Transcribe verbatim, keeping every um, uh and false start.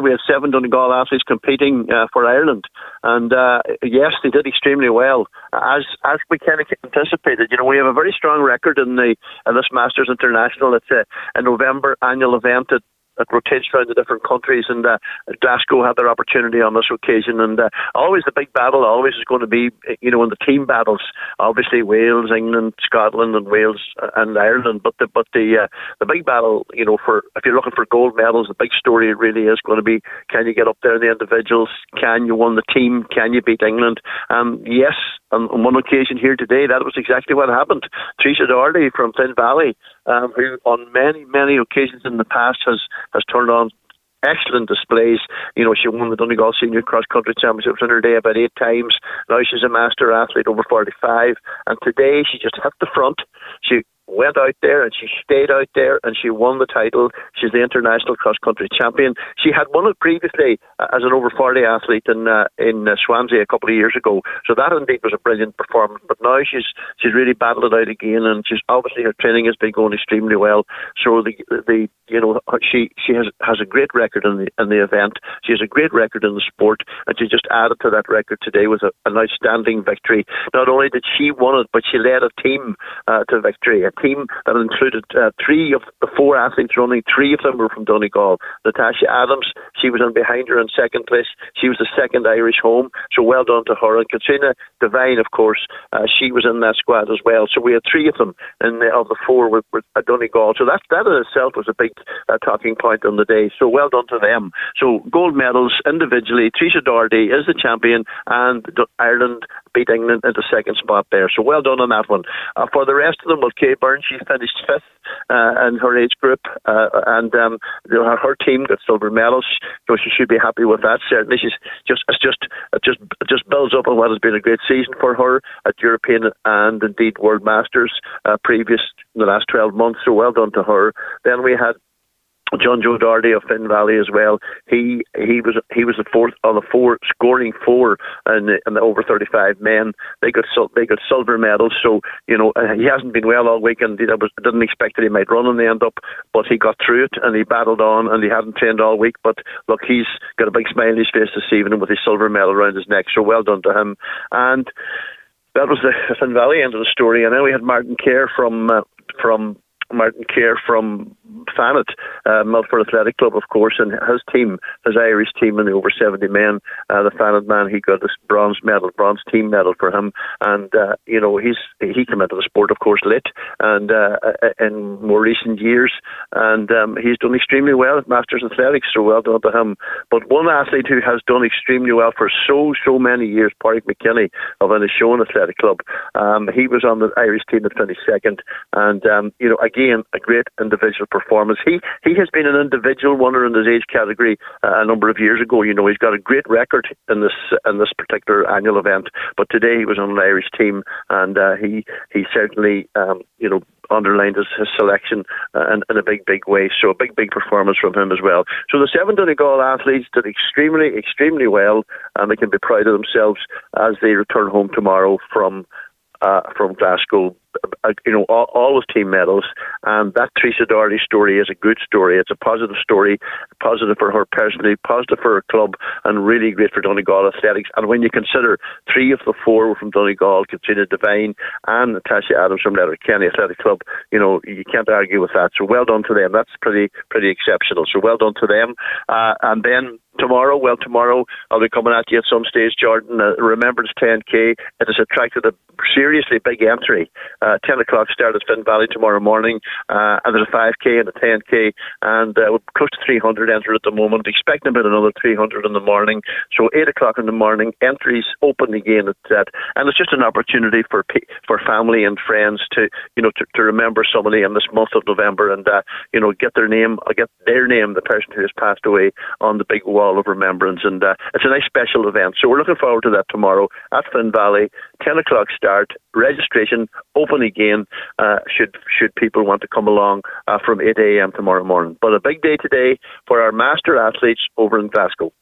we had seven Donegal athletes competing uh, for Ireland, and uh, yes, they did extremely well, as as we kind of anticipated. You know, we have a very strong record in the in this Masters International. It's a, a November annual event that that rotates around the different countries, and uh, Glasgow had their opportunity on this occasion. And uh, always the big battle always is going to be, you know, in the team battles. Obviously Wales, England, Scotland, and Wales and Ireland. But the but the uh, the big battle, you know, for if you're looking for gold medals, the big story really is going to be: can you get up there in the individuals? Can you win the team? Can you beat England? Um, yes. On, on one occasion here today, that was exactly what happened. Teresa Doherty from Flynn Valley, um, who on many, many occasions in the past has, has turned on excellent displays. You know, she won the Donegal Senior Cross Country Championships in her day about eight times. Now she's a master athlete over forty-five, and today she just hit the front. She went out there and she stayed out there and she won the title. She's the international cross country champion. She had won it previously uh, as an over forty athlete in uh, in uh, Swansea a couple of years ago. So that indeed was a brilliant performance. But now she's she's really battled it out again, and she's obviously her training has been going extremely well. So the the you know she she has has a great record in the in the event. She has a great record in the sport, and she just added to that record today with a, an outstanding victory. Not only did she win it, but she led a team uh, to victory. A team that included uh, three of the four athletes running. Three of them were from Donegal. Natasha Adams, she was in behind her in second place. She was the second Irish home, so well done to her. And Katrina Devine, of course, uh, she was in that squad as well. So we had three of them in the, of the four with, with uh, Donegal. So that, that in itself was a big uh, talking point on the day. So well done to them. So gold medals individually. Teresa Doherty is the champion, and Ireland beat England into second spot there. So well done on that one. Uh, for the rest of them, well, Kay Byrne, she finished fifth uh, in her age group, uh, and um, you know, her, her team got silver medals. So she should be happy with that. Certainly, she's just it's just it just it just builds up on what has been a great season for her at European and indeed World Masters uh, previous in the last twelve months. So well done to her. Then we had John Joe Doherty of Finn Valley as well. He he was he was the fourth on the four scoring four in the, in the over thirty-five men. They got they got silver medals. So you know uh, he hasn't been well all weekend. I was didn't expect that he might run in the end up, but he got through it and he battled on, and he hadn't trained all week. But look, he's got a big smile on his face this evening with his silver medal around his neck. So well done to him. And that was the Finn Valley end of the story. And then we had Martin Kerr from uh, from. Martin Kerr from Fanet, uh, Milford Athletic Club, of course, and his team, his Irish team in the over seventy men, uh, the Fanet man, he got this bronze medal, bronze team medal for him, and uh, you know he's he came into the sport, of course, late and uh, in more recent years, and um, he's done extremely well at Masters Athletics. So well done to him. But one athlete who has done extremely well for so so many years, Pádraig McKinney of Inishowen Athletic Club, um, he was on the Irish team that finished second, and um, you know again. Again, a great individual performance. He he has been an individual winner in his age category uh, a number of years ago. You know, he's got a great record in this in this particular annual event. But today he was on an Irish team, and uh, he he certainly um, you know underlined his, his selection uh, in, in a big big way. So a big big performance from him as well. So the seven Donegal athletes did extremely extremely well, and they can be proud of themselves as they return home tomorrow from uh, from Glasgow. Uh, you know, all, all with team medals, and that Teresa Doherty story is a good story. It's a positive story, positive for her personally, positive for her club, and really great for Donegal Athletics. And when you consider three of the four were from Donegal, Katrina Devine and Natasha Adams from Letterkenny Athletic Club, you know, you can't argue with that. So well done to them. That's pretty pretty exceptional. So well done to them. Uh, and then tomorrow, well, tomorrow I'll be coming at you at some stage, Jordan. Uh, Remembrance ten K. It has attracted a seriously big entry. Uh, ten o'clock start at Finn Valley tomorrow morning, uh, and there's a five K and a ten K, and uh, we're close to three hundred entered at the moment, expecting about another three hundred in the morning. So eight o'clock in the morning, entries open again at that, and it's just an opportunity for for family and friends to, you know, to, to remember somebody in this month of November, and uh, you know, get their name, get their name, the person who has passed away, on the big wall of remembrance, and uh, it's a nice special event. So we're looking forward to that tomorrow at Finn Valley, ten o'clock start, registration open again, uh, should should people want to come along uh, from eight a.m. tomorrow morning. But a big day today for our master athletes over in Glasgow.